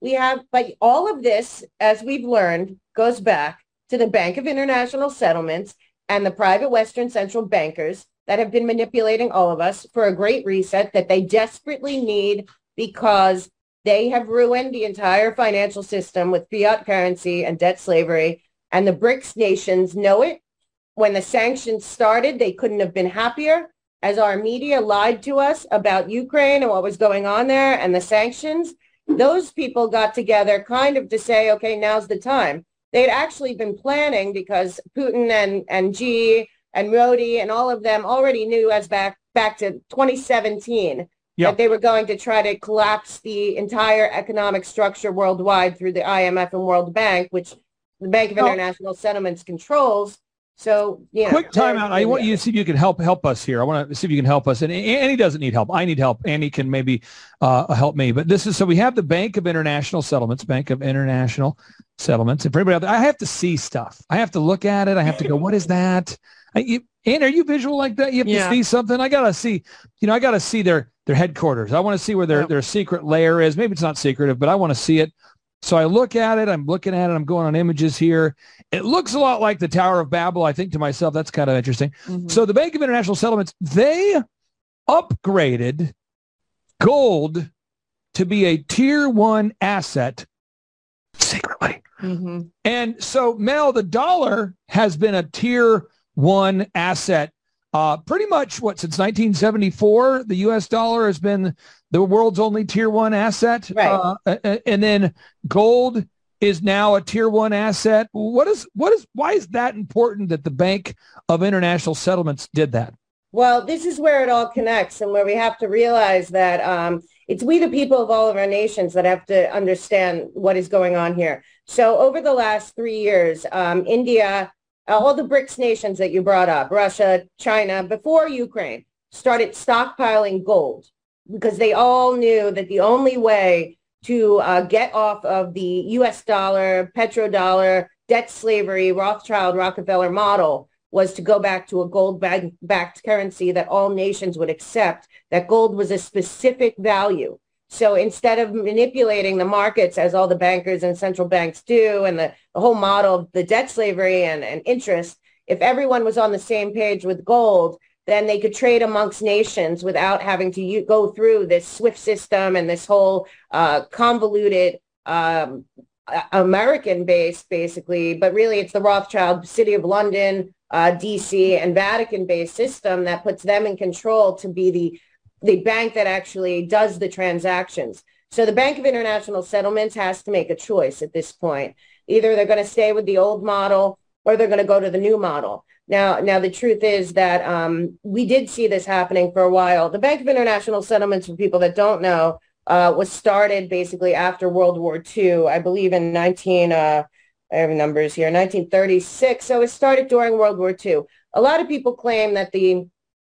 but all of this, as we've learned, goes back to the Bank of International Settlements and the private Western central bankers that have been manipulating all of us for a great reset that they desperately need because they have ruined the entire financial system with fiat currency and debt slavery. And the BRICS nations know it. When the sanctions started, they couldn't have been happier. As our media lied to us about Ukraine and what was going on there and the sanctions, those people got together kind of to say, okay, now's the time. They'd actually been planning because Putin and Xi and Modi and all of them already knew as back to 2017 that they were going to try to collapse the entire economic structure worldwide through the IMF and World Bank, which the Bank of International Settlements controls. So, quick time out. I want you to see if you can help us here. I want to see if you can help us. And Annie doesn't need help. I need help. Annie can maybe help me. But this is, so we have the Bank of International Settlements, Bank of International Settlements. And for everybody out there, I have to see stuff. I have to look at it. I have to go, what is that? Annie, are you visual like that? You have to see something. I got to see, I got to see their headquarters. I want to see where their secret lair is. Maybe it's not secretive, but I want to see it. So I look at it, I'm looking at it, I'm going on images here. It looks a lot like the Tower of Babel. I think to myself, that's kind of interesting. Mm-hmm. So the Bank of International Settlements, they upgraded gold to be a tier 1 asset secretly. Mm-hmm. And so, Mel, the dollar has been a tier 1 asset pretty much, since 1974, the U.S. dollar has been the world's only tier 1 asset. Right. And then gold is now a tier 1 asset. Why is that important that the Bank of International Settlements did that? Well, this is where it all connects and where we have to realize that it's we, the people of all of our nations, that have to understand what is going on here. So over the last 3 years, India, all the BRICS nations that you brought up, Russia, China, before Ukraine, started stockpiling gold because they all knew that the only way to get off of the U.S. dollar, petrodollar, debt slavery, Rothschild, Rockefeller model was to go back to a gold-backed currency that all nations would accept, that gold was a specific value. So instead of manipulating the markets as all the bankers and central banks do, and the whole model of the debt slavery and interest, if everyone was on the same page with gold, then they could trade amongst nations without having to go through this SWIFT system and this whole convoluted American base, basically. But really, it's the Rothschild, City of London, DC, and Vatican-based system that puts them in control to be the bank that actually does the transactions. So the Bank of International Settlements has to make a choice at this point. Either they're going to stay with the old model or they're going to go to the new model. Now the truth is that we did see this happening for a while. The Bank of International Settlements, for people that don't know, was started basically after World War II, I believe in I have numbers here, 1936. So it started during World War II. A lot of people claim that the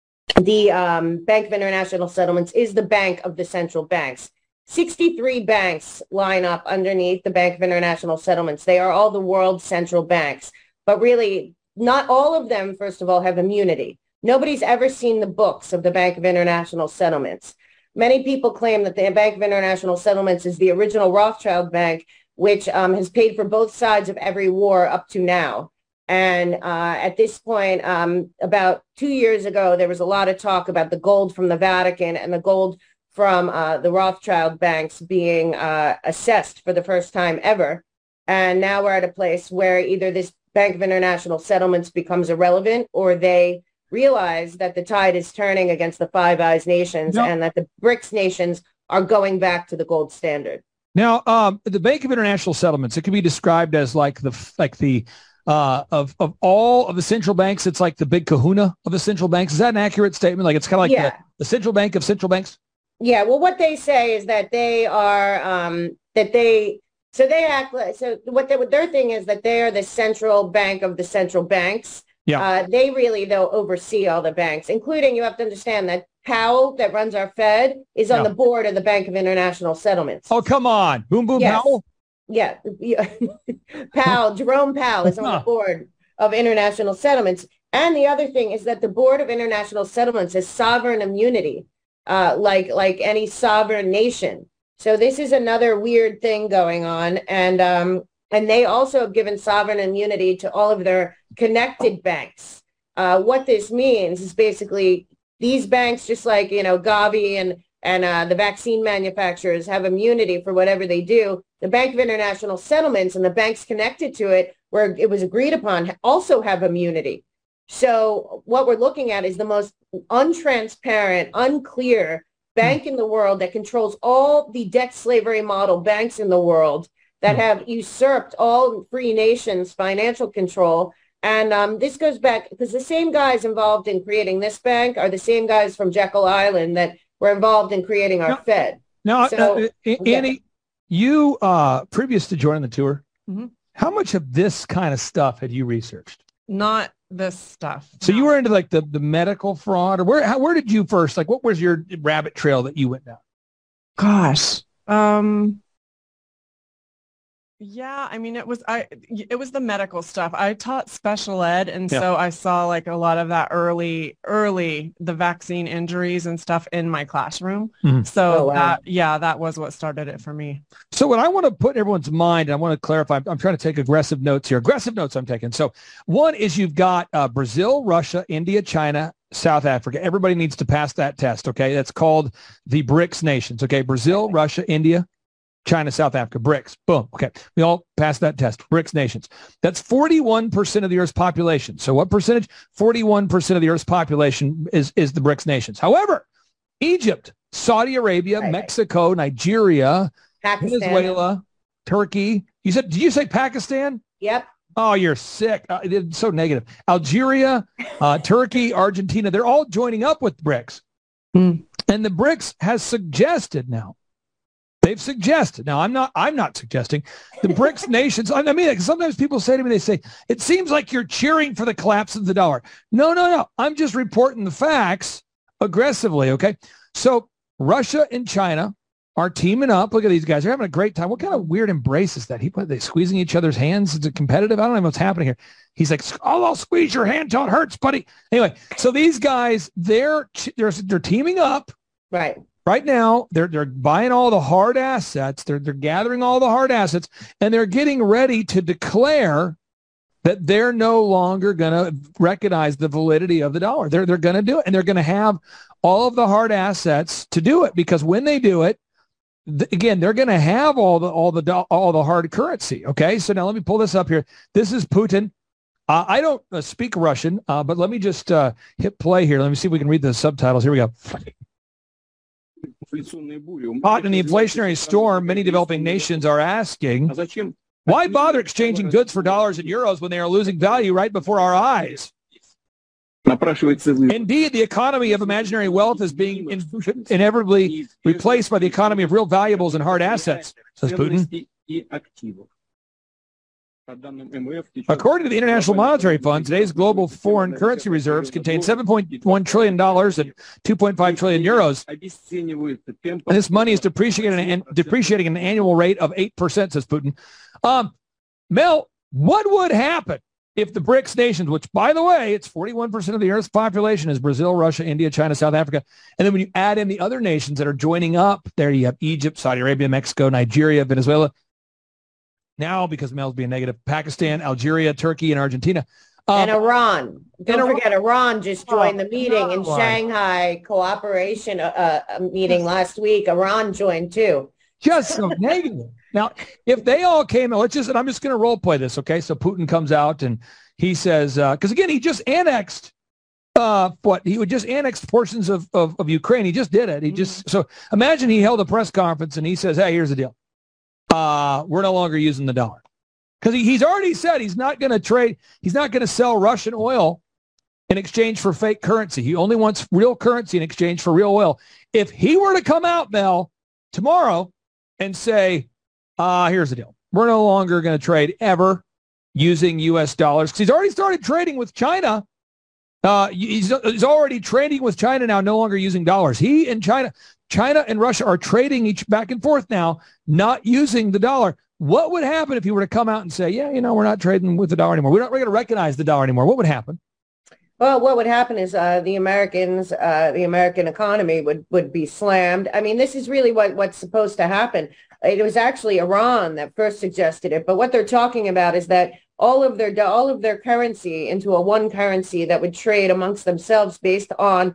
Bank of International Settlements is the bank of the central banks. 63 banks line up underneath the Bank of International Settlements. They are all the world's central banks. But really, not all of them, first of all, have immunity. Nobody's ever seen the books of the Bank of International Settlements. Many people claim that the Bank of International Settlements is the original Rothschild Bank, which has paid for both sides of every war up to now. And at this point, about 2 years ago, there was a lot of talk about the gold from the Vatican and the gold from the Rothschild banks being assessed for the first time ever. And now we're at a place where either this Bank of International Settlements becomes irrelevant, or they realize that the tide is turning against the Five Eyes nations and that the BRICS nations are going back to the gold standard. Now, the Bank of International Settlements, it can be described as like the of all of the central banks, it's like the big kahuna of the central banks. Is that an accurate statement? Like it's kind of like the central bank of central banks? Yeah. Well, what they say is that they are what their thing is that they are the central bank of the central banks. Yeah. They really, though, oversee all the banks, including, you have to understand that Powell, that runs our Fed, is on the board of the Bank of International Settlements. Oh, come on. Boom, boom, yes. Powell? Yeah. Powell, Jerome Powell is on the board of International Settlements. And the other thing is that the Board of International Settlements has sovereign immunity, like any sovereign nation. So this is another weird thing going on. And they also have given sovereign immunity to all of their connected banks. What this means is basically these banks, just like, Gavi and the vaccine manufacturers have immunity for whatever they do. The Bank of International Settlements and the banks connected to it, where it was agreed upon, also have immunity. So what we're looking at is the most untransparent, unclear bank in the world that controls all the debt slavery model banks in the world that have usurped all free nations' financial control. And this goes back because the same guys involved in creating this bank are the same guys from Jekyll Island that were involved in creating our Fed. Now, Annie, you, previous to joining the tour, how much of this kind of stuff had you researched? Not this stuff. So you were into like the medical fraud, or where did you first, like, what was your rabbit trail that you went down? Gosh. Yeah, I mean, it was the medical stuff. I taught special ed, and so I saw like a lot of that early the vaccine injuries and stuff in my classroom. So that was what started it for me. So what I want to put in everyone's mind, and I want to clarify, I'm trying to take aggressive notes here. Aggressive notes I'm taking. So one is you've got Brazil, Russia, India, China, South Africa. Everybody needs to pass that test, okay? That's called the BRICS nations, okay? Brazil, Russia, India, China, South Africa, BRICS. Boom. Okay. We all passed that test. BRICS nations. That's 41% of the Earth's population. So what percentage? 41% of the Earth's population is the BRICS nations. However, Egypt, Saudi Arabia, Mexico, Nigeria, Pakistan, Venezuela, Turkey. Did you say Pakistan? Yep. Oh, you're sick. It's so negative. Algeria, Turkey, Argentina, they're all joining up with BRICS. And the BRICS has suggested now, they've suggested. Now, I'm not suggesting the BRICS nations. I mean, sometimes people say to me, they say, it seems like you're cheering for the collapse of the dollar. No. I'm just reporting the facts aggressively, okay? So Russia and China are teaming up. Look at these guys. They're having a great time. What kind of weird embrace is that? They squeezing each other's hands? Is it competitive? I don't know what's happening here. He's like, I'll squeeze your hand till it hurts, buddy. Anyway, so these guys, they're teaming up. Right now, they're buying all the hard assets. They're gathering all the hard assets, and they're getting ready to declare that they're no longer going to recognize the validity of the dollar. They're going to do it, and they're going to have all of the hard assets to do it, because when they do it, again, they're going to have all the hard currency. Okay, so now let me pull this up here. This is Putin. I don't speak Russian, but let me just hit play here. Let me see if we can read the subtitles. Here we go. Caught in the inflationary storm, many developing nations are asking, why bother exchanging goods for dollars and euros when they are losing value right before our eyes? Indeed, the economy of imaginary wealth is being inevitably replaced by the economy of real valuables and hard assets, says Putin. According to the International Monetary Fund, today's global foreign currency reserves contain $7.1 trillion and 2.5 trillion euros. And this money is depreciating at an annual rate of 8%, says Putin. Mel, what would happen if the BRICS nations, which, by the way, it's 41% of the Earth's population, is Brazil, Russia, India, China, South Africa, and then when you add in the other nations that are joining up, there you have Egypt, Saudi Arabia, Mexico, Nigeria, Venezuela. Now, because Mel's being negative, Pakistan, Algeria, Turkey, and Argentina. And Iran. Don't forget, Iran just joined the meeting in Shanghai cooperation meeting last week. Iran joined too. Just so negative. Now, if they all came, and I'm just going to role play this, okay? So Putin comes out and he says, because again, he just annexed he would just annex portions of Ukraine. He just did it. So imagine he held a press conference and he says, hey, here's the deal. We're no longer using the dollar, because he's already said he's not going to trade. He's not going to sell Russian oil in exchange for fake currency. He only wants real currency in exchange for real oil. If he were to come out, Mel, tomorrow and say, here's the deal. We're no longer going to trade ever using U.S. dollars, because he's already started trading with China. He's already trading with China now, no longer using dollars. He and China and Russia are trading each back and forth now, not using the dollar. What would happen if he were to come out and say, yeah, we're not trading with the dollar anymore. We're not going to recognize the dollar anymore? What would happen? Well, what would happen is the American economy would be slammed. I mean, this is really what's supposed to happen. It was actually Iran that first suggested it, but what they're talking about is that all of their currency into a one currency that would trade amongst themselves based on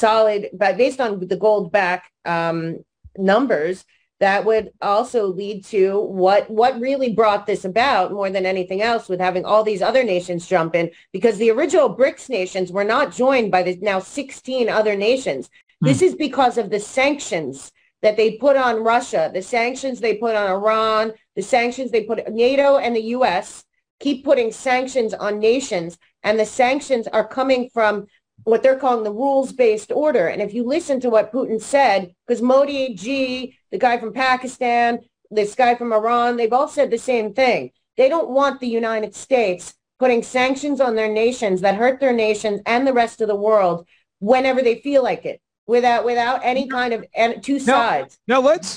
the gold back numbers. That would also lead to what really brought this about more than anything else, with having all these other nations jump in, because the original BRICS nations were not joined by the now 16 other nations. This is because of the sanctions that they put on Russia, the sanctions they put on Iran, the sanctions they put, NATO and the US keep putting sanctions on nations, and the sanctions are coming from what they're calling the rules-based order. And if you listen to what Putin said, because Modi G, the guy from Pakistan, this guy from Iran, they've all said the same thing. They don't want the United States putting sanctions on their nations that hurt their nations and the rest of the world whenever they feel like it, without any kind of two sides. Now let's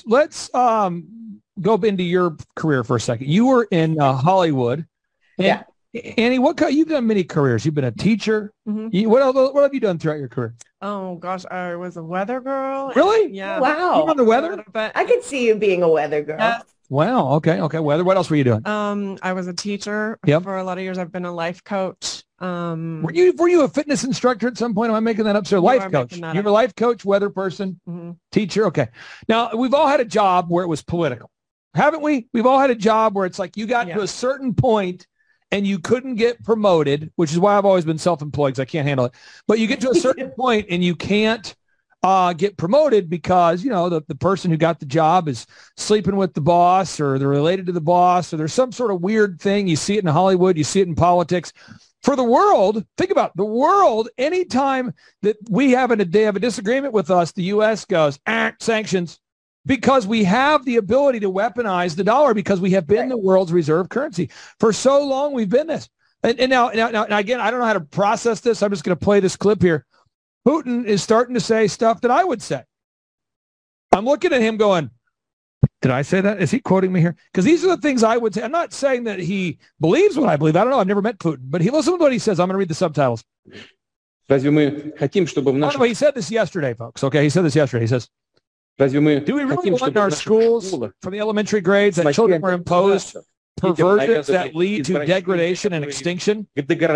go into your career for a second. You were in Hollywood. Yeah. Annie, you've done many careers. You've been a teacher. Mm-hmm. What have you done throughout your career? Oh gosh, I was a weather girl. Really? Yeah. Wow. You on the weather? I could see you being a weather girl. Yes. Wow. Okay. Weather. What else were you doing? I was a teacher for a lot of years. I've been a life coach. Were you a fitness instructor at some point? Am I making that up? So life coach. You're a life coach, weather person, teacher. Okay. Now we've all had a job where it was political, haven't we? We've all had a job where it's like you got to a certain point and you couldn't get promoted, which is why I've always been self-employed because I can't handle it. But you get to a certain point and you can't get promoted because, the person who got the job is sleeping with the boss, or they're related to the boss, or there's some sort of weird thing. You see it in Hollywood. You see it in politics. For the world, think about the world. Anytime that they have a disagreement with us, the U.S. goes, sanctions. Because we have the ability to weaponize the dollar, because we have been the world's reserve currency. For so long, we've been this. And now, again, I don't know how to process this. I'm just going to play this clip here. Putin is starting to say stuff that I would say. I'm looking at him going, did I say that? Is he quoting me here? Because these are the things I would say. I'm not saying that he believes what I believe. I don't know. I've never met Putin. But listen to what he says. I'm going to read the subtitles. By the way, he said this yesterday, folks. Okay, he said this yesterday. He says, do we really want in our schools, from the elementary grades, that children were imposed perversions that lead to degradation and extinction?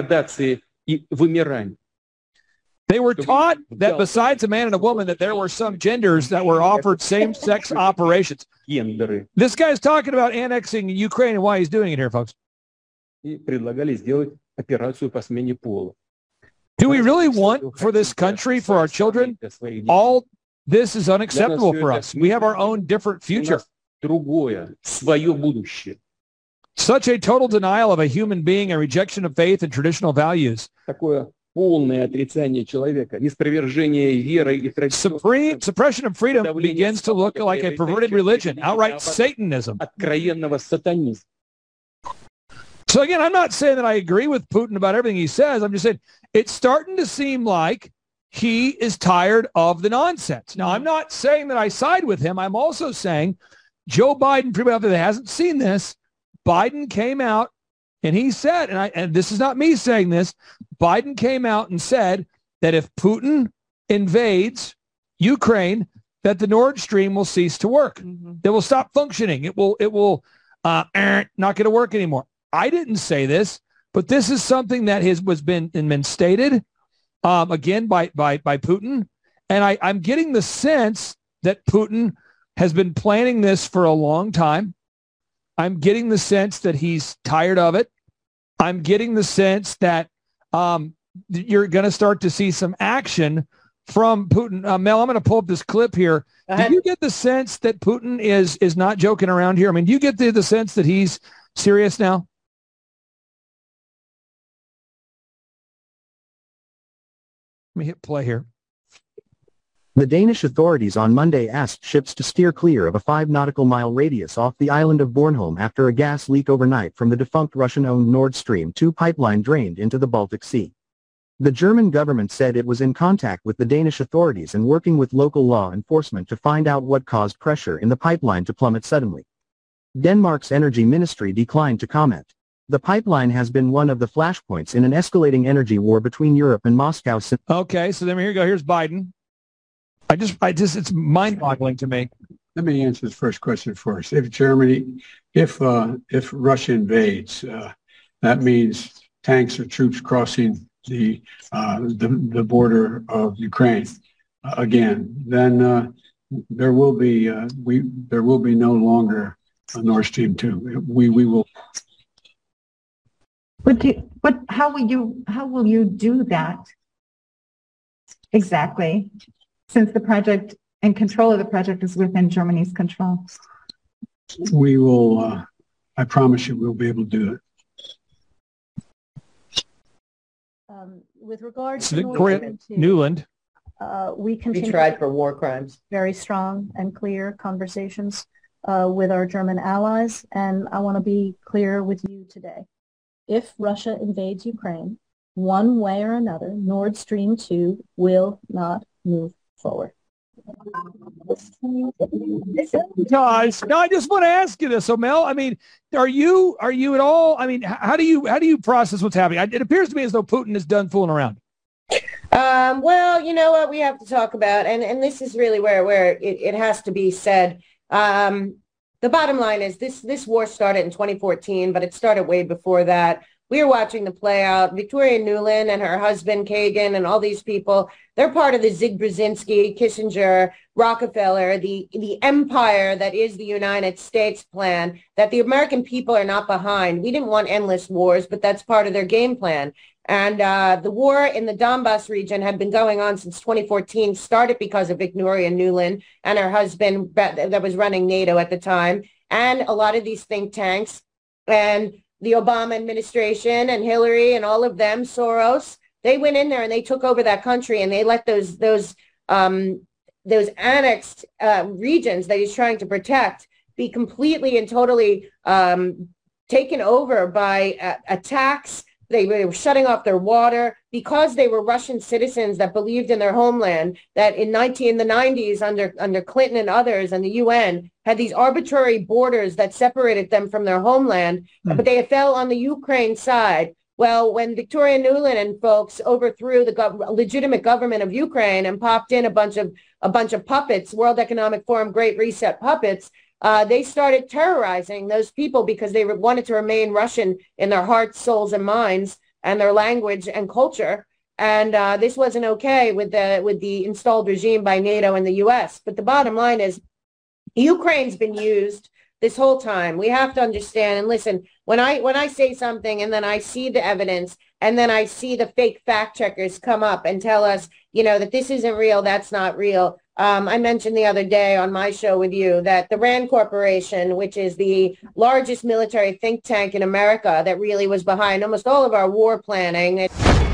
They were taught that besides a man and a woman, that there were some genders that were offered same-sex operations. This guy's talking about annexing Ukraine and why he's doing it here, folks. Do we really want for this country, for our children, all this is unacceptable for us? We have our own different future. Such a total denial of a human being, a rejection of faith and traditional values. Suppression of freedom begins to look like a perverted religion, outright Satanism. So again, I'm not saying that I agree with Putin about everything he says. I'm just saying it's starting to seem like he is tired of the nonsense. Now, I'm not saying that I side with him. I'm also saying Joe Biden, for anybody that hasn't seen this, Biden came out and he said, and this is not me saying this, Biden came out and said that if Putin invades Ukraine, that the Nord Stream will cease to work. It will stop functioning. It will not going to work anymore. I didn't say this, but this is something that was been stated again by Putin, and I'm getting the sense that Putin has been planning this for a long time. I'm getting the sense that he's tired of it. I'm getting the sense that you're going to start to see some action from Putin. Mel, I'm going to pull up this clip here. Do you get the sense that Putin is not joking around here? I mean, do you get the sense that he's serious now? Let me hit play here. The Danish authorities on Monday asked ships to steer clear of a 5 nautical mile radius off the island of Bornholm after a gas leak overnight from the defunct Russian-owned Nord Stream 2 pipeline drained into the Baltic Sea. The German government said it was in contact with the Danish authorities and working with local law enforcement to find out what caused pressure in the pipeline to plummet suddenly. Denmark's energy ministry declined to comment. The pipeline has been one of the flashpoints in an escalating energy war between Europe and Moscow since... Okay, so then here you go. Here's Biden. It's mind-boggling to me. Let me answer the first question first. If Russia invades, that means tanks or troops crossing the border of Ukraine again. Then there will be no longer a Nord Stream 2. We will. How will you do that exactly? Since the project and control of the project is within Germany's control. We will, I promise you, we'll be able to do it. With regard to Victoria Nuland, we continue tried for war crimes. Very strong and clear conversations with our German allies, and I want to be clear with you today. If Russia invades Ukraine, one way or another, Nord Stream 2 will not move forward. Guys, no, I just want to ask you this. So, Mel, I mean, are you at all? I mean, how do you process what's happening? It appears to me as though Putin is done fooling around. Well, you know what we have to talk about, and this is really where it has to be said. The bottom line is this war started in 2014, but it started way before that. We are watching the play out. Victoria Nuland and her husband, Kagan, and all these people, they're part of the Zig Brzezinski, Kissinger, Rockefeller, the empire that is the United States plan that the American people are not behind. We didn't want endless wars, but that's part of their game plan. And the war in the Donbass region had been going on since 2014, started because of Victoria Nuland and her husband that was running NATO at the time, and a lot of these think tanks and the Obama administration and Hillary and all of them, Soros, they went in there and they took over that country, and they let those annexed regions that he's trying to protect be completely and totally taken over by attacks. They were shutting off their water because they were Russian citizens that believed in their homeland, that in the 90s under Clinton and others and the UN had these arbitrary borders that separated them from their homeland, but they fell on the Ukraine side. Well, when Victoria Nuland and folks overthrew the legitimate government of Ukraine and popped in a bunch of puppets, World Economic Forum Great Reset puppets, they started terrorizing those people because they wanted to remain Russian in their hearts, souls, and minds, and their language and culture. And this wasn't okay with the installed regime by NATO and the U.S. But the bottom line is, Ukraine's been used this whole time. We have to understand and listen. When I say something and then I see the evidence and then I see the fake fact checkers come up and tell us, that this isn't real, that's not real. I mentioned the other day on my show with you that the RAND Corporation, which is the largest military think tank in America that really was behind almost all of our war planning.